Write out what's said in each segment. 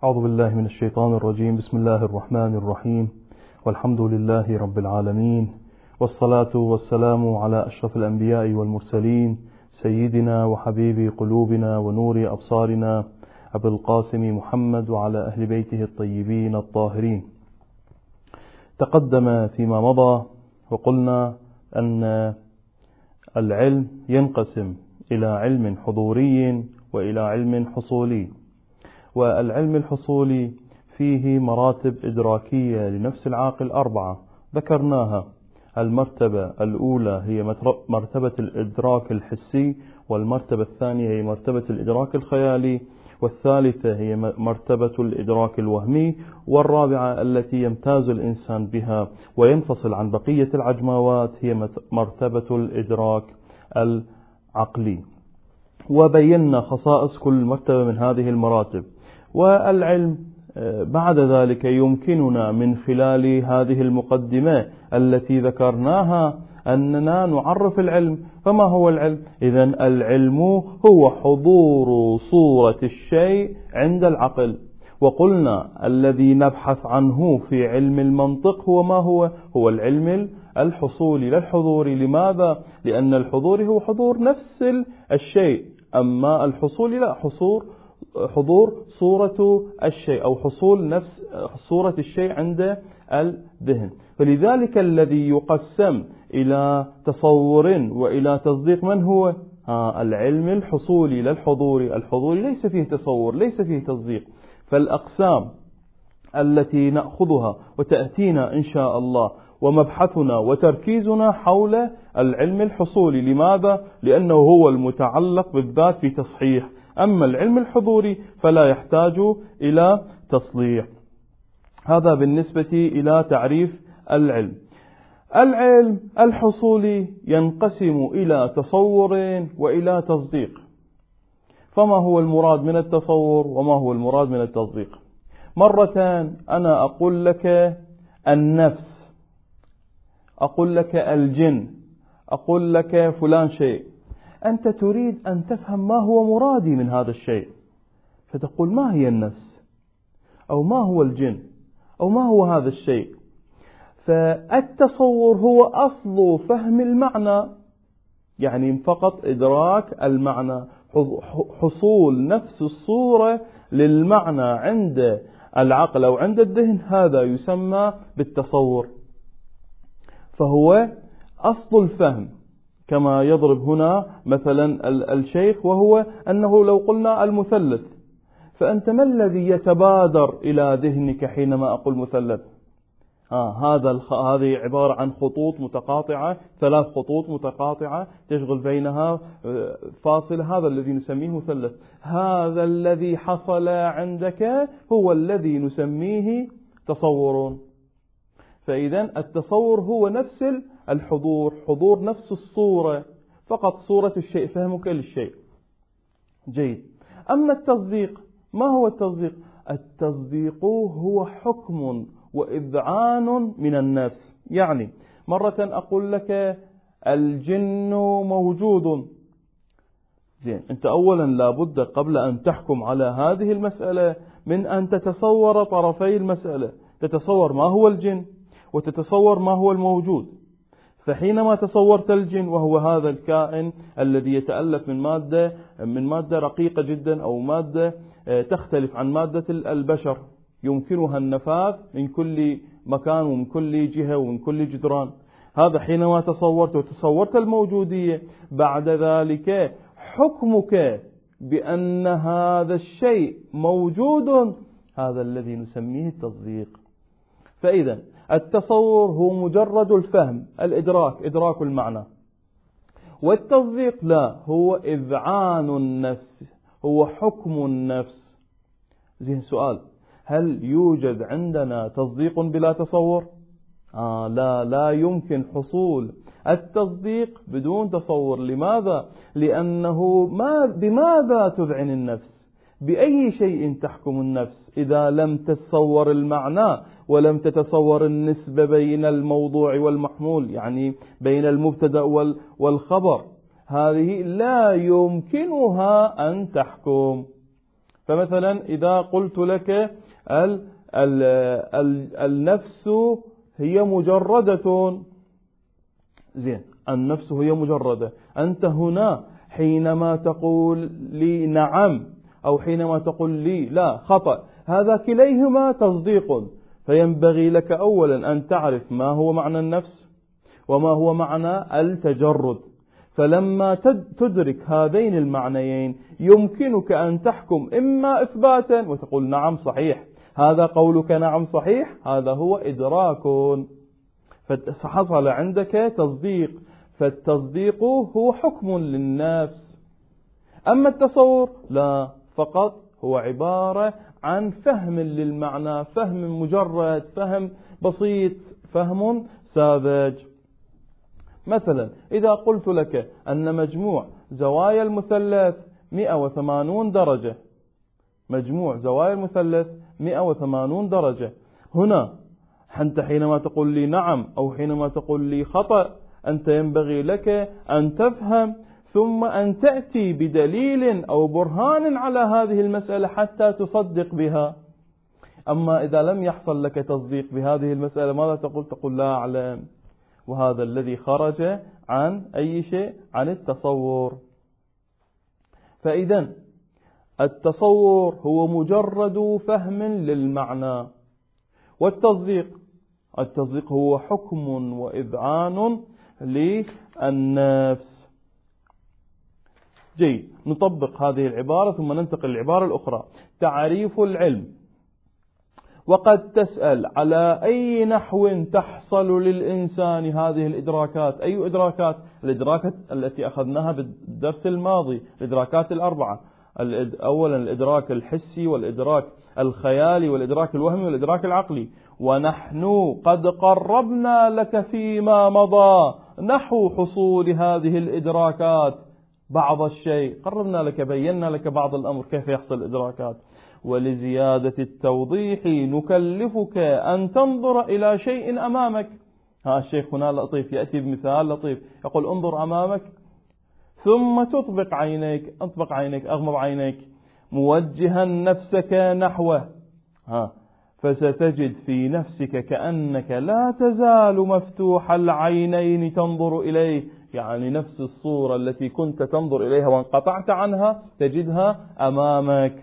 أعوذ بالله من الشيطان الرجيم. بسم الله الرحمن الرحيم، والحمد لله رب العالمين، والصلاة والسلام على أشرف الأنبياء والمرسلين، سيدنا وحبيب قلوبنا ونور أبصارنا أبي القاسم محمد وعلى أهل بيته الطيبين الطاهرين. تقدم فيما مضى وقلنا أن العلم ينقسم إلى علم حضوري وإلى علم حصولي، والعلم الحصولي فيه مراتب إدراكية لنفس العاقل 4 ذكرناها. المرتبة الأولى هي مرتبة الإدراك الحسي، والمرتبة الثانية هي مرتبة الإدراك الخيالي، والثالثة هي مرتبة الإدراك الوهمي، والرابعة التي يمتاز الإنسان بها وينفصل عن بقية العجماوات هي مرتبة الإدراك العقلي. وبينا خصائص كل مرتبة من هذه المراتب، والعلم بعد ذلك يمكننا من خلال هذه المقدمة التي ذكرناها أننا نعرف العلم. فما هو العلم؟ إذن العلم هو حضور صورة الشيء عند العقل. وقلنا الذي نبحث عنه في علم المنطق هو ما هو العلم الحصولي لا الحضوري. لماذا؟ لأن الحضوري هو حضور نفس الشيء، أما الحصولي لا، حضور صورة الشيء أو حصول نفس صورة الشيء عند الذهن. فلذلك الذي يقسم إلى تصور وإلى تصديق من هو؟ العلم الحصولي لا الحضوري. الحضوري ليس فيه تصور، ليس فيه تصديق. فالأقسام التي نأخذها وتأتينا إن شاء الله ومبحثنا وتركيزنا حول العلم الحصولي. لماذا؟ لأنه هو المتعلق بالذات في تصحيح، أما العلم الحضوري فلا يحتاج إلى تصليح. هذا بالنسبة إلى تعريف العلم. العلم الحصولي ينقسم إلى تصور وإلى تصديق. فما هو المراد من التصور وما هو المراد من التصديق؟ مرة أنا أقول لك النفس، أقول لك الجن، أقول لك فلان شيء، أنت تريد أن تفهم ما هو مرادي من هذا الشيء، فتقول ما هي النفس أو ما هو الجن أو ما هو هذا الشيء. فالتصور هو أصل فهم المعنى، يعني فقط إدراك المعنى، حصول نفس الصورة للمعنى عند العقل أو عند الذهن، هذا يسمى بالتصور. فهو أصل الفهم، كما يضرب هنا مثلا الشيخ، وهو أنه لو قلنا المثلث، فأنت ما الذي يتبادر إلى ذهنك حينما أقول مثلث؟ هذه عبارة عن خطوط متقاطعة، 3 خطوط متقاطعة تشغل بينها فاصلة، هذا الذي نسميه مثلث. هذا الذي حصل عندك هو الذي نسميه تصور. فإذا التصور هو نفس الحضور، حضور نفس الصورة، فقط صورة الشيء، فهمك للشيء. جيد. أما التصديق، ما هو التصديق؟ التصديق هو حكم وإذعان من النفس. يعني مرة أقول لك الجن موجود، زين، أنت أولا لابد قبل أن تحكم على هذه المسألة من أن تتصور طرفي المسألة، تتصور ما هو الجن وتتصور ما هو الموجود. فحينما تصورت الجن، وهو هذا الكائن الذي يتألف من مادة رقيقة جدا، أو مادة تختلف عن مادة البشر، يمكنها النفاذ من كل مكان ومن كل جهة ومن كل جدران. هذا حينما تصورت الموجودية، بعد ذلك حكمك بأن هذا الشيء موجود، هذا الذي نسميه التصديق. فإذا التصور هو مجرد الفهم، إدراك المعنى. والتصديق لا، هو إذعان النفس، هو حكم النفس. زين، سؤال: هل يوجد عندنا تصديق بلا تصور؟ لا يمكن حصول التصديق بدون تصور. لماذا؟ لأنه بماذا تذعن النفس؟ بأي شيء تحكم النفس إذا لم تتصور المعنى ولم تتصور النسبة بين الموضوع والمحمول، يعني بين المبتدأ والخبر؟ هذه لا يمكنها أن تحكم. فمثلا إذا قلت لك النفس هي مجردة، زين، النفس هي مجردة، أنت هنا حينما تقول لي نعم أو حينما تقول لي لا خطأ، هذا كليهما تصديق. فينبغي لك أولا أن تعرف ما هو معنى النفس وما هو معنى التجرد. فلما تدرك هذين المعنيين يمكنك أن تحكم إما إثباتا وتقول نعم صحيح، هذا قولك نعم صحيح، هذا هو إدراك، فحصل عندك تصديق، فالتصديق هو حكم للنفس. أما التصور لا، فقط هو عبارة عن فهم للمعنى، فهم مجرد، فهم بسيط، فهم ساذج. مثلا إذا قلت لك أن مجموع زوايا المثلث 180 درجة، مجموع زوايا المثلث 180 درجة، هنا أنت حينما تقول لي نعم أو حينما تقول لي خطأ، أنت ينبغي لك أن تفهم ثم أن تأتي بدليل أو برهان على هذه المسألة حتى تصدق بها. أما إذا لم يحصل لك تصديق بهذه المسألة ماذا تقول؟ تقول لا أعلم، وهذا الذي خرج عن أي شيء؟ عن التصور. فإذا التصور هو مجرد فهم للمعنى، والتصديق هو حكم وإذعان للنفس. جيد، نطبق هذه العبارة ثم ننتقل للعبارة الأخرى. تعريف العلم. وقد تسأل على أي نحو تحصل للإنسان هذه الإدراكات؟ أي إدراكات؟ الإدراكات التي أخذناها بالدرس الماضي، الإدراكات الأربعة. أولا الإدراك الحسي، والإدراك الخيالي، والإدراك الوهمي، والإدراك العقلي. ونحن قد قربنا لك فيما مضى نحو حصول هذه الإدراكات بعض الشيء، قربنا لك، بينا لك بعض الأمر كيف يحصل الإدراكات. ولزيادة التوضيح نكلفك أن تنظر إلى شيء أمامك. الشيخ هنا لطيف، يأتي بمثال لطيف، يقول انظر أمامك ثم تطبق عينيك، اطبق عينيك، أغمض عينيك، موجها نفسك نحوه، فستجد في نفسك كأنك لا تزال مفتوح العينين تنظر إليه، يعني نفس الصورة التي كنت تنظر إليها وانقطعت عنها تجدها أمامك.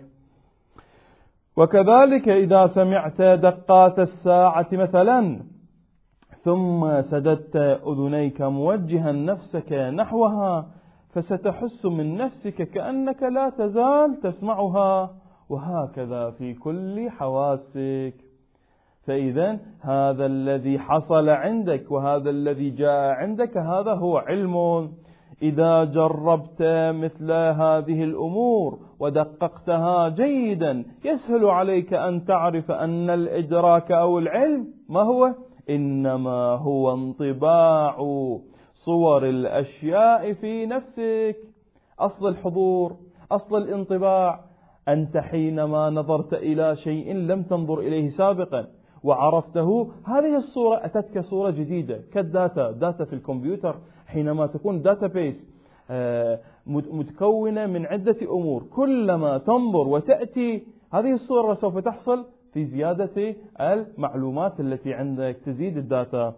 وكذلك إذا سمعت دقات الساعة مثلا ثم سددت أذنيك موجها نفسك نحوها، فستحس من نفسك كأنك لا تزال تسمعها، وهكذا في كل حواسك. فإذا هذا الذي حصل عندك وهذا الذي جاء عندك هذا هو علم. إذا جربت مثل هذه الأمور ودققتها جيدا يسهل عليك أن تعرف أن الإدراك أو العلم ما هو؟ إنما هو انطباع صور الأشياء في نفسك. أصل الحضور، أصل الانطباع، أنت حينما نظرت إلى شيء لم تنظر إليه سابقا وعرفته، هذه الصورة أتتك صورة جديدة داتا في الكمبيوتر. حينما تكون داتابيس متكونة من عدة أمور، كلما تنظر وتأتي هذه الصورة سوف تحصل في زيادة المعلومات التي عندك، تزيد الداتا.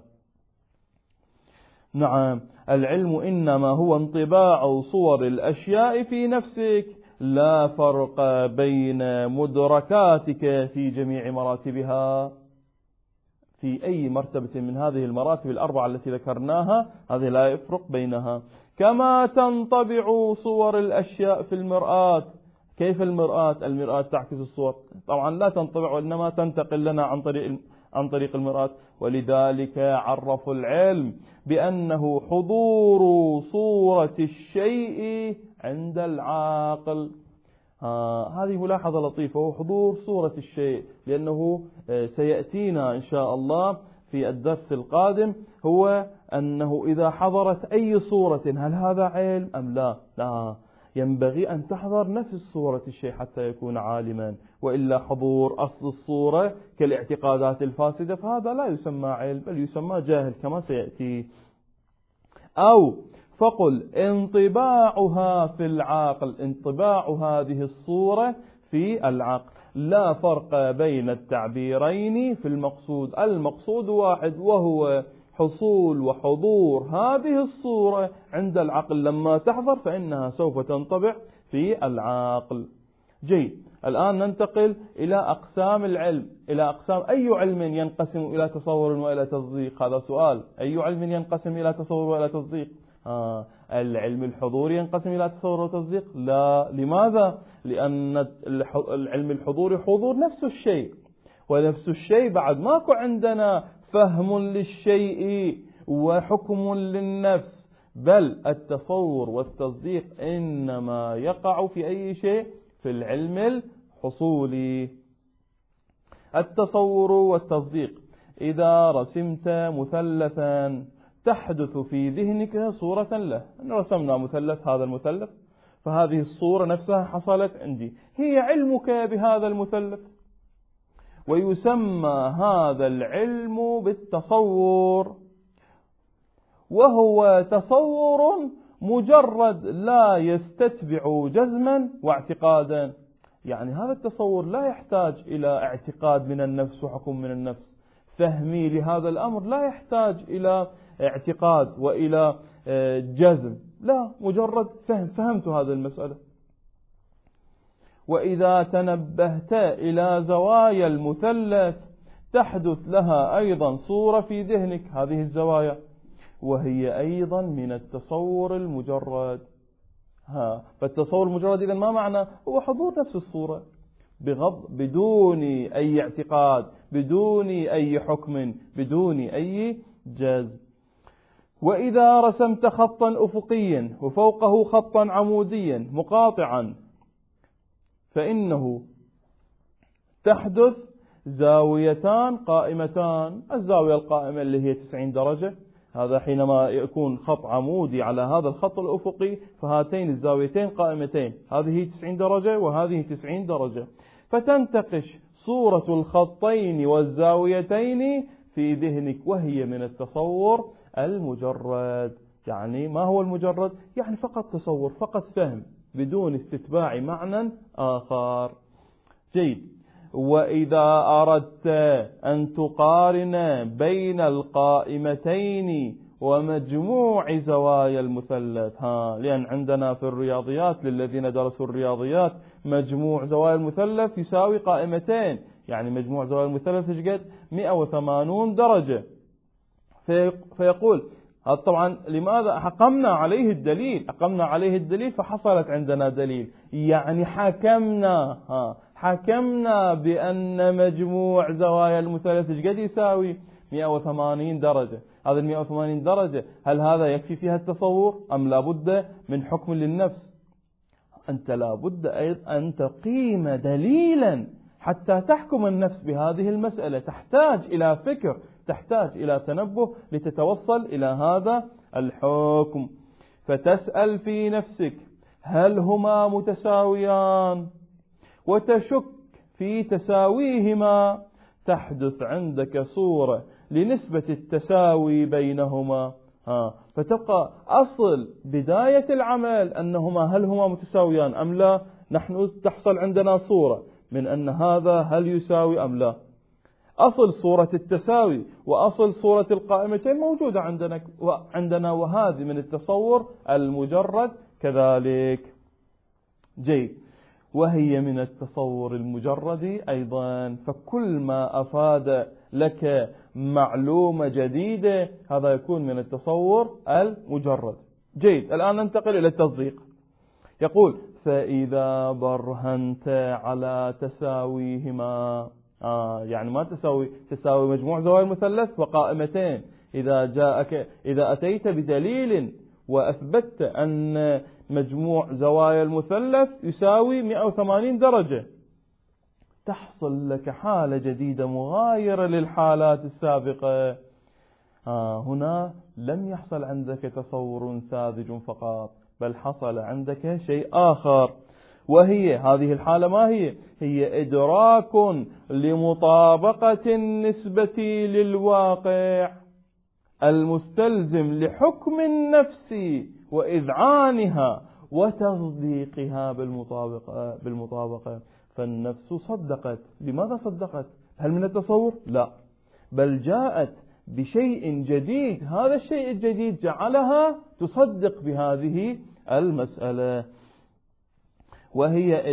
نعم، العلم إنما هو انطباع صور الأشياء في نفسك، لا فرق بين مدركاتك في جميع مراتبها. في أي مرتبة من هذه المراتب الأربعة التي ذكرناها هذه لا يفرق بينها. كما تنطبع صور الأشياء في المرآة. كيف المرآة؟ المرآة تعكس الصور، طبعا لا تنطبع وإنما تنتقل لنا عن طريق المرآة. ولذلك عرفوا العلم بأنه حضور صورة الشيء عند العاقل. هذه ملاحظة لطيفة، هو حضور صورة الشيء، لأنه سيأتينا إن شاء الله في الدرس القادم هو أنه إذا حضرت أي صورة هل هذا علم أم لا؟ لا، ينبغي أن تحضر نفس صورة الشيء حتى يكون عالما، وإلا حضور أصل الصورة كالاعتقادات الفاسدة فهذا لا يسمى علم بل يسمى جاهل كما سيأتي. أو فقل انطباعها في العاقل، انطباع هذه الصورة في العقل. لا فرق بين التعبيرين في المقصود. المقصود واحد، وهو حصول وحضور هذه الصورة عند العقل. لما تحضر فإنها سوف تنطبع في العقل. جيد، الآن ننتقل إلى أقسام العلم. إلى أقسام أي علم ينقسم إلى تصور وإلى تصديق؟ هذا سؤال. أي علم ينقسم إلى تصور وإلى تصديق؟ العلم الحضوري ينقسم إلى تصور وتصديق؟ لا. لماذا؟ لأن العلم الحضوري حضور نفس الشيء، ونفس الشيء بعد ماكو عندنا فهم للشيء وحكم للنفس، بل التصور والتصديق إنما يقع في أي شيء؟ في العلم الحصولي. التصور والتصديق: إذا رسمت مثلثا تحدث في ذهنك صورة له. رسمنا مثلث، هذا المثلث، فهذه الصورة نفسها حصلت عندي، هي علمك بهذا المثلث. ويسمى هذا العلم بالتصور، وهو تصور مجرد لا يستتبع جزما واعتقادا. يعني هذا التصور لا يحتاج إلى اعتقاد من النفس وحكم من النفس. فهمي لهذا الأمر لا يحتاج إلى اعتقاد وإلى جزم، لا، مجرد فهمت هذه المسألة. وإذا تنبهت إلى زوايا المثلث تحدث لها أيضا صورة في ذهنك، هذه الزوايا، وهي أيضا من التصور المجرد. فالتصور المجرد إذن ما معنى؟ هو حضور نفس الصورة بدون أي اعتقاد، بدون أي حكم، بدون أي جزم. وإذا رسمت خطا أفقيا وفوقه خطا عموديا مقاطعا فإنه تحدث زاويتان قائمتان. الزاوية القائمة اللي هي 90 درجة، هذا حينما يكون خط عمودي على هذا الخط الأفقي، فهاتين الزاويتين قائمتين، هذه 90 درجة وهذه 90 درجة، فتنتقش صورة الخطين والزاويتين في ذهنك، وهي من التصور المجرد. يعني ما هو المجرد؟ يعني فقط تصور، فقط فهم، بدون استتباع معنى آخر. جيد. وإذا أردت أن تقارن بين القائمتين ومجموع زوايا المثلث، لأن عندنا في الرياضيات للذين درسوا الرياضيات مجموع زوايا المثلث يساوي قائمتين، يعني مجموع زوايا المثلث قد 180 درجة. فيقول هذا طبعا لماذا؟ أقمنا عليه الدليل فحصلت عندنا دليل، يعني حكمنا بأن مجموع زوايا المثلث قد يساوي 180 درجة. هذا 180 درجة هل هذا يكفي فيها التصور أم لابد من حكم للنفس؟ أنت لابد أيضا أن تقيم دليلا حتى تحكم النفس بهذه المسألة. تحتاج إلى فكر، تحتاج إلى تنبه لتتوصل إلى هذا الحكم. فتسأل في نفسك هل هما متساويان، وتشك في تساويهما، تحدث عندك صورة لنسبة التساوي بينهما. فتبقى أصل بداية العمل أنهما هل هما متساويان أم لا. نحن تحصل عندنا صورة من أن هذا هل يساوي أم لا. أصل صورة التساوي وأصل صورة القائمتين موجودة عندنا، وهذه من التصور المجرد كذلك. جيد. وهي من التصور المجرد أيضا. فكل ما أفاد لك معلومة جديدة هذا يكون من التصور المجرد. جيد. الآن ننتقل إلى التصديق. يقول فإذا برهنت على تساويهما، يعني ما تساوي مجموع زوايا المثلث وقائمتين. إذا أتيت بدليل وأثبتت أن مجموع زوايا المثلث يساوي 180 درجة، تحصل لك حالة جديدة مغايرة للحالات السابقة. هنا لم يحصل عندك تصور ساذج فقط، بل حصل عندك شيء آخر، وهي هذه الحالة ما هي؟ هي إدراك لمطابقة النسبة للواقع المستلزم لحكم النفس وإذعانها وتصديقها بالمطابقة. فالنفس صدقت. لماذا صدقت؟ هل من التصور؟ لا، بل جاءت بشيء جديد، هذا الشيء الجديد جعلها تصدق بهذه المسألة، وهي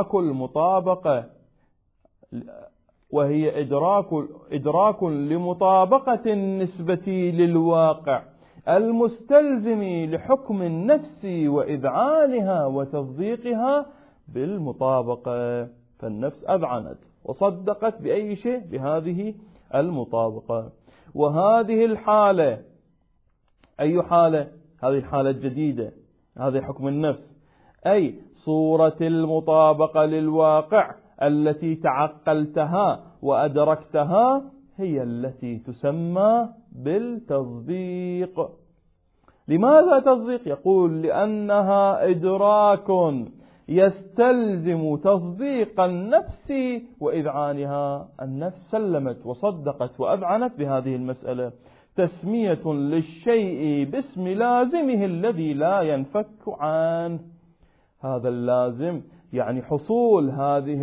إدراك لمطابقة النسبة للواقع المستلزم لحكم النفس وإذعانها وتصديقها بالمطابقة. فالنفس أذعنت وصدقت بأي شيء؟ بهذه المطابقة. وهذه الحالة أي حالة؟ هذه الحالة الجديدة، هذا حكم النفس، أي صورة المطابقة للواقع التي تعقلتها وأدركتها، هي التي تسمى بالتصديق. لماذا تصديق؟ يقول لأنها إدراك يستلزم تصديق النفس وإذعانها. النفس سلمت وصدقت وأذعنت بهذه المسألة، تسمية للشيء باسم لازمه الذي لا ينفك عنه. هذا اللازم يعني حصول هذه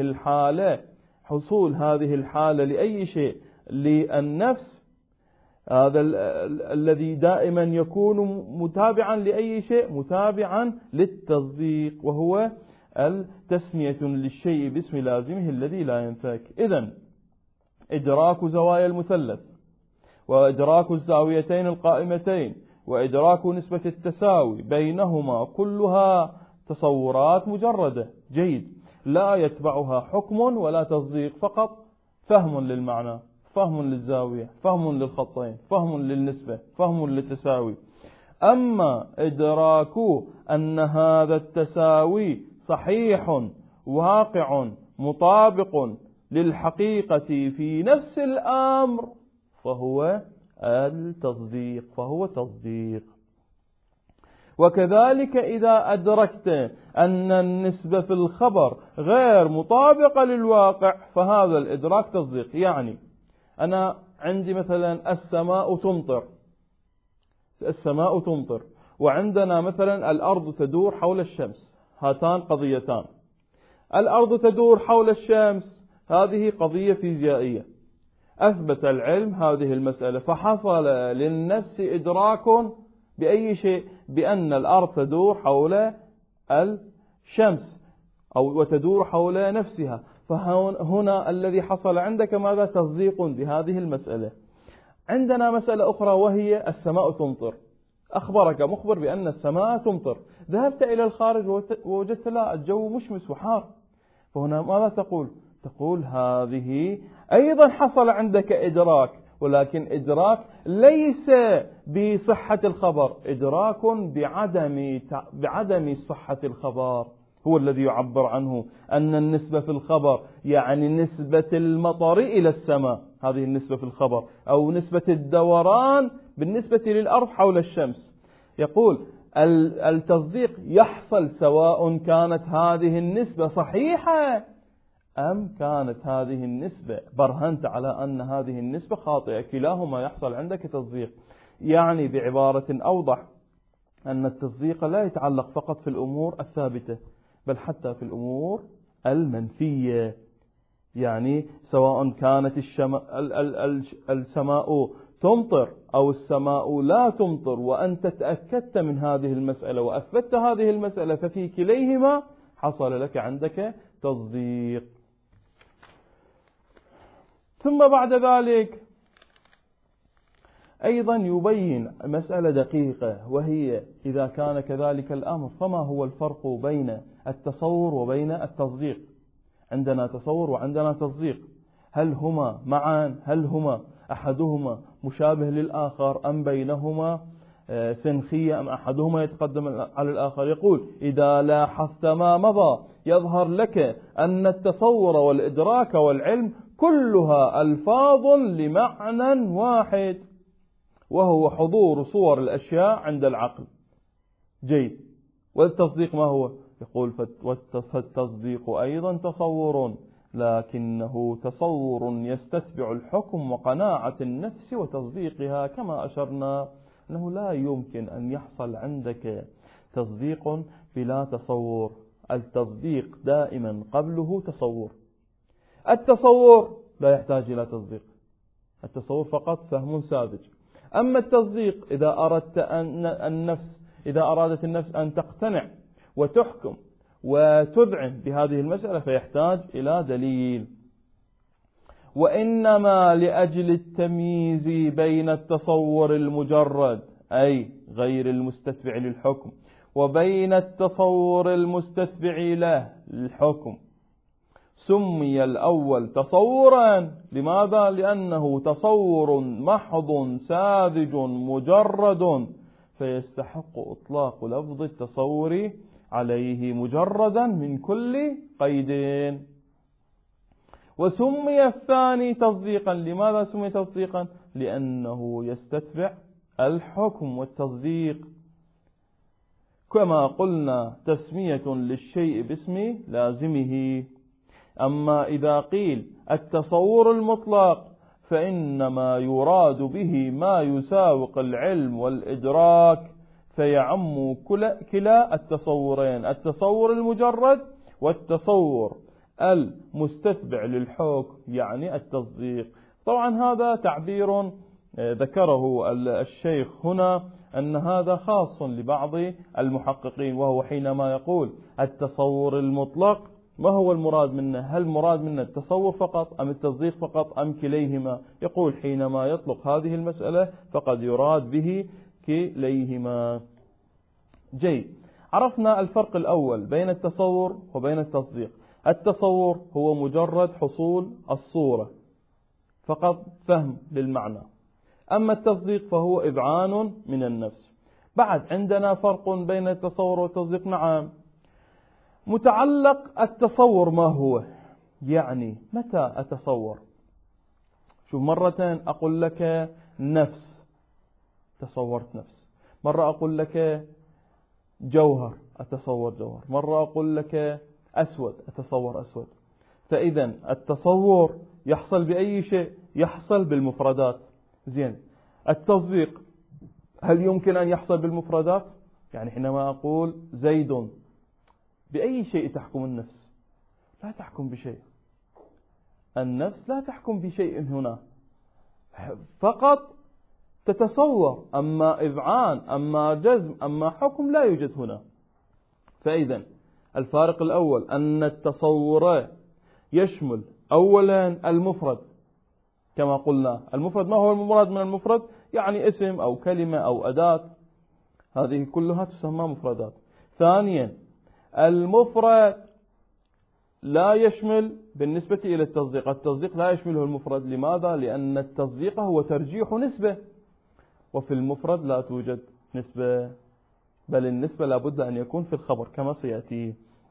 الحالة لأي شيء، للنفس، هذا الذي دائما يكون متابعا لأي شيء، متابعا للتصديق، وهو التسمية للشيء باسم لازمه الذي لا ينفك. إذن إدراك زوايا المثلث، وإدراك الزاويتين القائمتين، وإدراك نسبة التساوي بينهما، كلها تصورات مجردة، جيد، لا يتبعها حكم ولا تصديق، فقط فهم للمعنى، فهم للزاوية، فهم للخطين، فهم للنسبة، فهم للتساوي. أما إدراك أن هذا التساوي صحيح واقع مطابق للحقيقة في نفس الأمر، فهو التصديق، فهو تصديق. وكذلك إذا أدركت أن النسبة في الخبر غير مطابقة للواقع، فهذا الإدراك تصديق. يعني أنا عندي مثلا السماء تمطر، وعندنا مثلا الأرض تدور حول الشمس، هاتان قضيتان. الأرض تدور حول الشمس، هذه قضية فيزيائية، أثبت العلم هذه المسألة، فحصل للنفس إدراك بأي شيء؟ بأن الأرض تدور حول الشمس وتدور حول نفسها. فهنا الذي حصل عندك ماذا؟ تصديق بهذه المسألة. عندنا مسألة أخرى وهي السماء تمطر، أخبرك مخبر بأن السماء تمطر، ذهبت إلى الخارج ووجدت لا، الجو مشمس وحار، فهنا ماذا تقول؟ تقول هذه أيضا حصل عندك إدراك، ولكن إدراك ليس بصحة الخبر، إدراك بعدم صحة الخبر، هو الذي يعبر عنه أن النسبة في الخبر يعني نسبة المطر إلى السماء، هذه النسبة في الخبر، أو نسبة الدوران بالنسبة للأرض حول الشمس. يقول التصديق يحصل سواء كانت هذه النسبة صحيحة أم كانت هذه النسبة برهنت على أن هذه النسبة خاطئة، كلاهما يحصل عندك تصديق. يعني بعبارة أوضح أن التصديق لا يتعلق فقط في الأمور الثابتة، بل حتى في الأمور المنفية. يعني سواء كانت السماء تمطر أو السماء لا تمطر، وأنت تأكدت من هذه المسألة وأثبتت هذه المسألة، ففي كليهما حصل لك عندك تصديق. ثم بعد ذلك أيضا يبين مسألة دقيقة، وهي إذا كان كذلك الأمر فما هو الفرق بين التصور وبين التصديق؟ عندنا تصور وعندنا تصديق، هل هما معا؟ هل هما أحدهما مشابه للآخر أم بينهما سنخية أم أحدهما يتقدم على الآخر؟ يقول إذا لاحظت ما مضى يظهر لك أن التصور والإدراك والعلم كلها ألفاظ لمعنى واحد، وهو حضور صور الأشياء عند العقل. جيد. والتصديق ما هو؟ يقول فالتصديق أيضا تصور، لكنه تصور يستتبع الحكم وقناعة النفس وتصديقها، كما أشرنا أنه لا يمكن أن يحصل عندك تصديق بلا تصور. التصديق دائما قبله تصور. التصور لا يحتاج إلى تصديق، التصور فقط فهم ساذج. أما التصديق إذا أردت إذا أرادت النفس أن تقتنع وتحكم وتذعن بهذه المسألة فيحتاج إلى دليل. وإنما لأجل التمييز بين التصور المجرد أي غير المستتبع للحكم وبين التصور المستتبع له للحكم سمي الأول تصورا. لماذا؟ لأنه تصور محض ساذج مجرد فيستحق إطلاق لفظ التصور عليه مجردا من كل قيد. وسمي الثاني تصديقا. لماذا سمي تصديقا؟ لأنه يستتبع الحكم والتصديق. كما قلنا تسمية للشيء باسم لازمه. أما إذا قيل التصور المطلق فإنما يراد به ما يساوق العلم والإدراك فيعم كلا التصورين، التصور المجرد والتصور المستتبع للحكم يعني التصديق. طبعا هذا تعبير ذكره الشيخ هنا أن هذا خاص لبعض المحققين، وهو حينما يقول التصور المطلق ما هو المراد منه؟ هل المراد منه التصور فقط أم التصديق فقط أم كليهما؟ يقول حينما يطلق هذه المسألة فقد يراد به كليهما. جيد، عرفنا الفرق الأول بين التصور وبين التصديق. التصور هو مجرد حصول الصورة فقط، فهم للمعنى. أما التصديق فهو إذعان من النفس. بعد عندنا فرق بين التصور والتصديق. نعم، متعلق التصور ما هو؟ يعني متى أتصور؟ شوف، مرة أقول لك نفس، تصورت نفس. مرة أقول لك جوهر، أتصور جوهر. مرة أقول لك أسود، أتصور أسود. فإذا التصور يحصل بأي شيء؟ يحصل بالمفردات. زين، التصديق هل يمكن أن يحصل بالمفردات؟ يعني حينما أقول زيد، بأي شيء تحكم النفس؟ لا تحكم بشيء، النفس لا تحكم بشيء هنا، فقط تتصور. أما إذعان أما جزم أما حكم لا يوجد هنا. فإذا الفارق الأول أن التصور يشمل أولا المفرد. كما قلنا المفرد، ما هو المراد من المفرد؟ يعني اسم أو كلمة أو أداة، هذه كلها تسمى مفردات. ثانيا المفرد لا يشمل بالنسبة إلى التصديق، التصديق لا يشمله المفرد. لماذا؟ لأن التصديق هو ترجيح نسبة، وفي المفرد لا توجد نسبة، بل النسبة لابد أن يكون في الخبر كما سيأتي.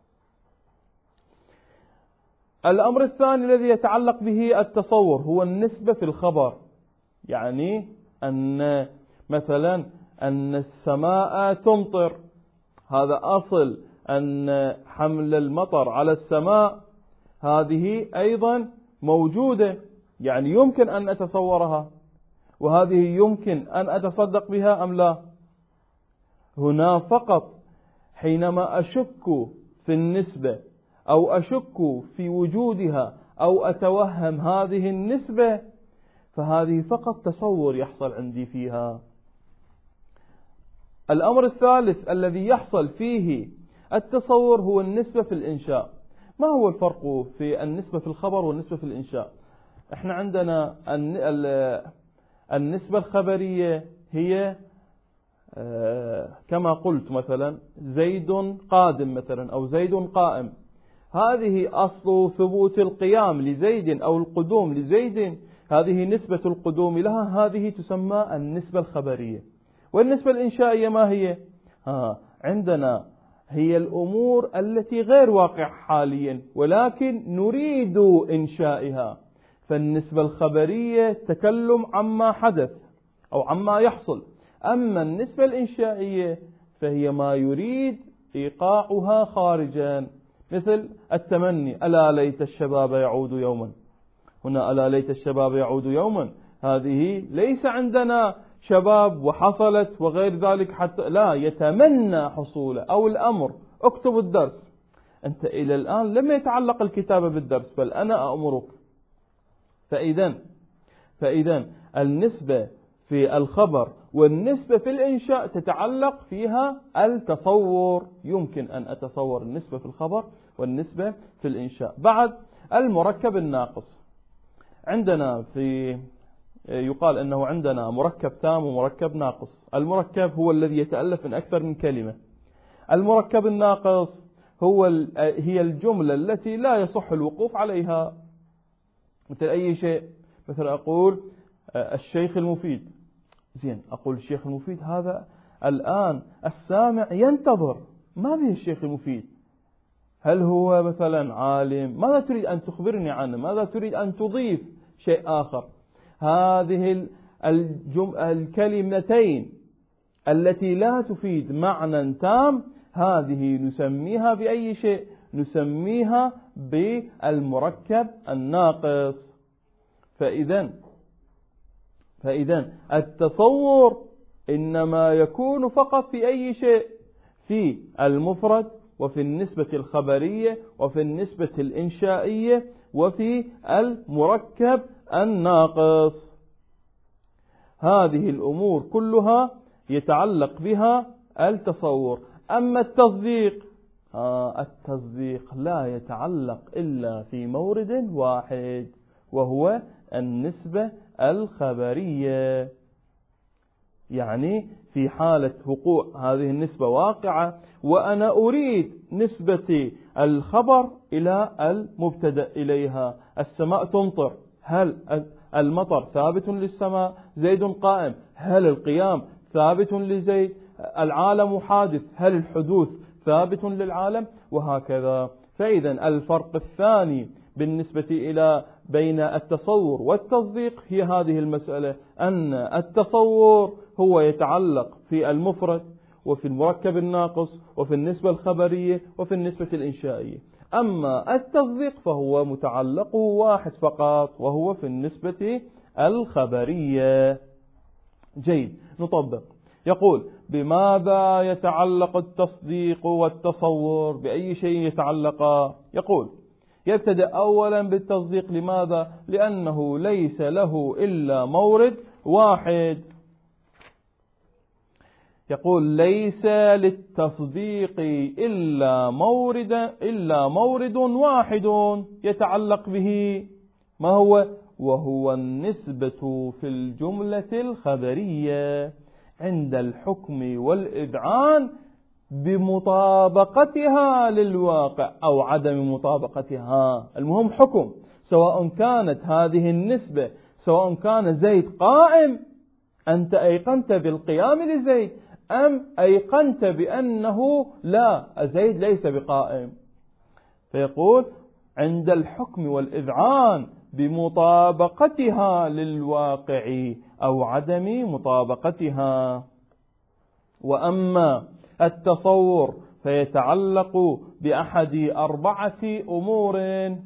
الأمر الثاني الذي يتعلق به التصور هو النسبة في الخبر. يعني أن مثلا أن السماء تمطر، هذا أصل أن حمل المطر على السماء هذه أيضا موجودة، يعني يمكن أن أتصورها، وهذه يمكن أن أتصدق بها أم لا. هنا فقط حينما أشك في النسبة أو أشك في وجودها أو أتوهم هذه النسبة، فهذه فقط تصور يحصل عندي فيها. الأمر الثالث الذي يحصل فيه التصور هو النسبة في الإنشاء. ما هو الفرق في النسبة في الخبر والنسبة في الإنشاء؟ احنا عندنا النسبة الخبرية هي كما قلت مثلا زيد قادم مثلا أو زيد قائم، هذه أصل ثبوت القيام لزيد أو القدوم لزيد، هذه نسبة القدوم لها، هذه تسمى النسبة الخبرية. والنسبة الإنشائية ما هي؟ عندنا هي الأمور التي غير واقع حاليا ولكن نريد إنشائها. فالنسبة الخبرية تكلم عما حدث أو عما يحصل، أما النسبة الإنشائية فهي ما يريد إيقاعها خارجا، مثل التمني ألا ليت الشباب يعود يوما. هنا ألا ليت الشباب يعود يوما، هذه ليس عندنا شباب وحصلت وغير ذلك، حتى لا يتمنى حصوله. أو الأمر اكتب الدرس، أنت إلى الآن لم يتعلق الكتابة بالدرس، بل أنا أأمرك. فإذا النسبة في الخبر والنسبة في الإنشاء تتعلق فيها التصور. يمكن أن أتصور النسبة في الخبر والنسبة في الإنشاء. بعد المركب الناقص، عندنا يقال أنه عندنا مركب تام ومركب ناقص. المركب هو الذي يتألف من أكثر من كلمة. المركب الناقص هي الجملة التي لا يصح الوقوف عليها، مثل أي شيء. مثل أقول الشيخ المفيد، زين، أقول الشيخ المفيد، هذا الآن السامع ينتظر ما به الشيخ المفيد. هل هو مثلا عالم؟ ماذا تريد أن تخبرني عنه؟ ماذا تريد أن تضيف شيء آخر؟ هذه الكلمتين التي لا تفيد معنى تام، هذه نسميها بأي شيء؟ نسميها بالمركب الناقص. فإذا التصور إنما يكون فقط في أي شيء؟ في المفرد، وفي النسبة الخبرية، وفي النسبة الإنشائية، وفي المركب الناقص. هذه الأمور كلها يتعلق بها التصور. أما التصديق لا يتعلق إلا في مورد واحد، وهو النسبة الخبرية. يعني في حالة وقوع هذه النسبة واقعة وأنا أريد نسبة الخبر إلى المبتدأ إليها. السماء تمطر، هل المطر ثابت للسماء؟ زيد قائم، هل القيام ثابت لزيد؟ العالم حادث، هل الحدوث ثابت للعالم؟ وهكذا. فإذا الفرق الثاني بالنسبة إلى بين التصور والتصديق هي هذه المسألة، أن التصور هو يتعلق في المفرد وفي المركب الناقص وفي النسبة الخبرية وفي النسبة الإنشائية. أما التصديق فهو متعلقه واحد فقط، وهو في النسبة الخبرية. جيد، نطبق. يقول: بماذا يتعلق التصديق والتصور؟ بأي شيء يتعلق؟ يقول: يبتدأ أولا بالتصديق. لماذا؟ لأنه ليس له إلا مورد واحد. يقول: ليس للتصديق إلا مورد واحد يتعلق به. ما هو؟ وهو النسبة في الجملة الخبرية عند الحكم والإذعان بمطابقتها للواقع أو عدم مطابقتها. المهم حكم، سواء كانت هذه النسبة، سواء كان زيد قائم، أنت أيقنت بالقيام لزيد، أم أيقنت بأنه لا، زيد ليس بقائم. فيقول: عند الحكم والإذعان بمطابقتها للواقع أو عدم مطابقتها. وأما التصور فيتعلق بأحد 4 أمور.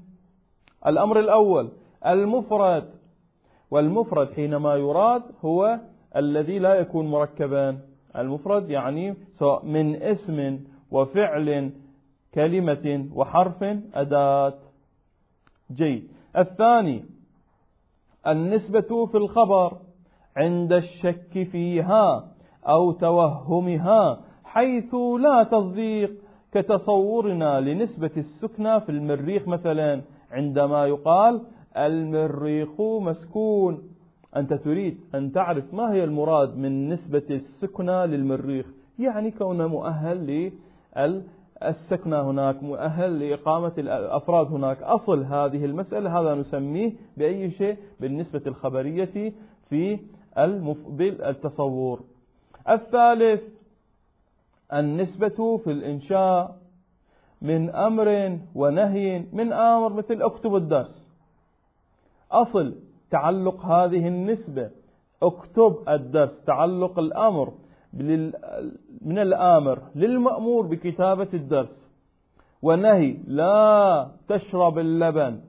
الأمر الأول المفرد، والمفرد حينما يراد هو الذي لا يكون مركبا. المفرد يعني سواء من اسم وفعل، كلمة وحرف أداة. جيد. الثاني النسبة في الخبر عند الشك فيها أو توهمها حيث لا تصديق، كتصورنا لنسبة السكنى في المريخ مثلا، عندما يقال المريخ مسكون، أنت تريد أن تعرف ما هي المراد من نسبة السكنى للمريخ، يعني كونه مؤهل للسكنى هناك، مؤهل لإقامة الأفراد هناك. أصل هذه المسألة هذا نسميه بأي شيء؟ بالنسبة الخبرية في التصور. الثالث النسبة في الإنشاء من أمر ونهي. من أمر مثل اكتب الدرس، أصل تعلق هذه النسبة اكتب الدرس، تعلق الأمر من الآمر للمأمور بكتابة الدرس. ونهي لا تشرب اللبن.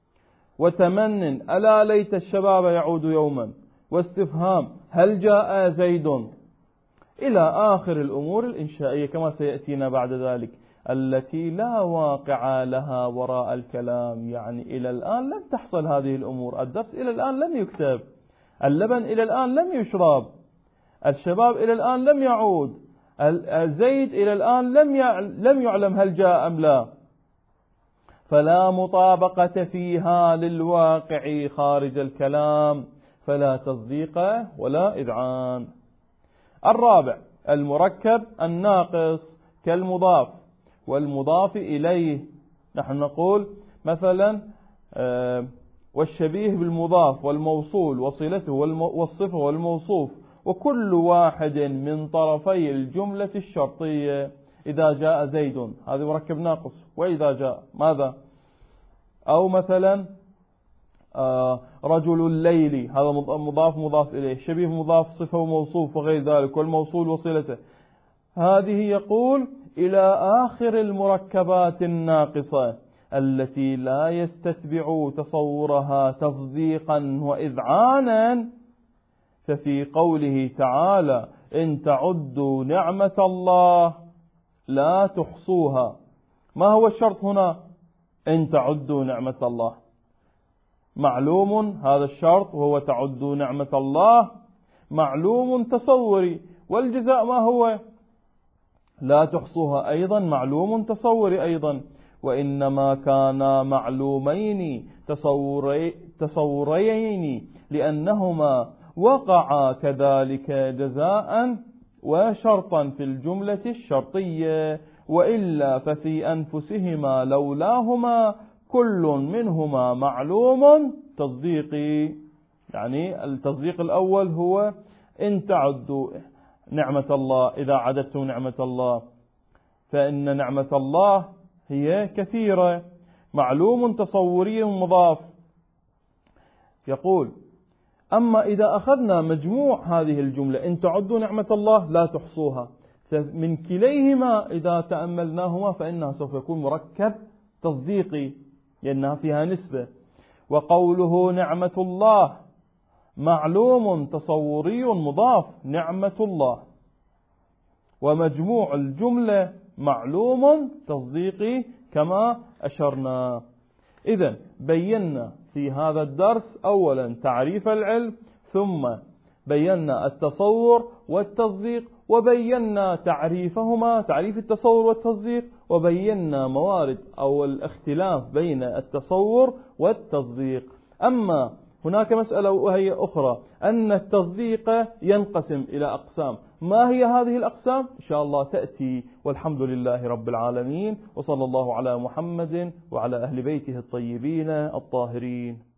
وتمن ألا ليت الشباب يعود يوما. واستفهام هل جاء زيد، إلى آخر الأمور الإنشائية كما سيأتينا بعد ذلك. التي لا واقع لها وراء الكلام. يعني إلى الآن لم تحصل هذه الأمور، الدرس إلى الآن لم يكتب، اللبن إلى الآن لم يشرب، الشباب إلى الآن لم يعود، زيد إلى الآن لم يعلم هل جاء أم لا، فلا مطابقة فيها للواقع خارج الكلام، فلا تصديق ولا إذعان. الرابع المركب الناقص كالمضاف والمضاف إليه. نحن نقول مثلا والشبيه بالمضاف والموصول وصلته والصفة والموصوف وكل واحد من طرفي الجملة الشرطية. إذا جاء زيد هذا مركب ناقص، وإذا جاء ماذا؟ أو مثلا رجل الليل هذا مضاف إليه، شبيه مضاف صفة وموصوف وغير ذلك، والموصول وصلته. هذه يقول إلى آخر المركبات الناقصة التي لا يستتبع تصورها تصديقا وإذعانا. ففي قوله تعالى إن تعدوا نعمة الله لا تحصوها، ما هو الشرط هنا؟ إن تعدوا نعمة الله، معلوم هذا الشرط وهو تعدوا نعمة الله، معلوم تصوري، والجزاء ما هو؟ لا تحصوها أيضا معلوم تصوري أيضا. وإنما كانا معلومين تصوريين لأنهما وقعا كذلك جزاء وشرطا في الجملة الشرطية، وإلا ففي أنفسهما لولاهما كل منهما معلوم تصديقي. يعني التصديق الأول هو إن تعدوا نعمة الله، إذا عددتم نعمة الله، فإن نعمة الله هي كثيرة، معلوم تصوري مضاف. يقول أما إذا أخذنا مجموع هذه الجملة إن تعدوا نعمة الله لا تحصوها، فمن كليهما إذا تأملناهما فإنها سوف يكون مركب تصديقي لأنها فيها نسبة. وقوله نعمة الله معلوم تصوري مضاف نعمة الله، ومجموع الجملة معلوم تصديقي كما أشرنا. إذن بينا في هذا الدرس أولا تعريف العلم، ثم بينا التصور والتصديق، وبينا تعريفهما، تعريف التصور والتصديق، وبينا موارد أو الاختلاف بين التصور والتصديق. أما هناك مسألة وهي أخرى، أن التصديق ينقسم إلى أقسام. ما هي هذه الأقسام؟ إن شاء الله تأتي، والحمد لله رب العالمين، وصلى الله على محمد وعلى أهل بيته الطيبين الطاهرين.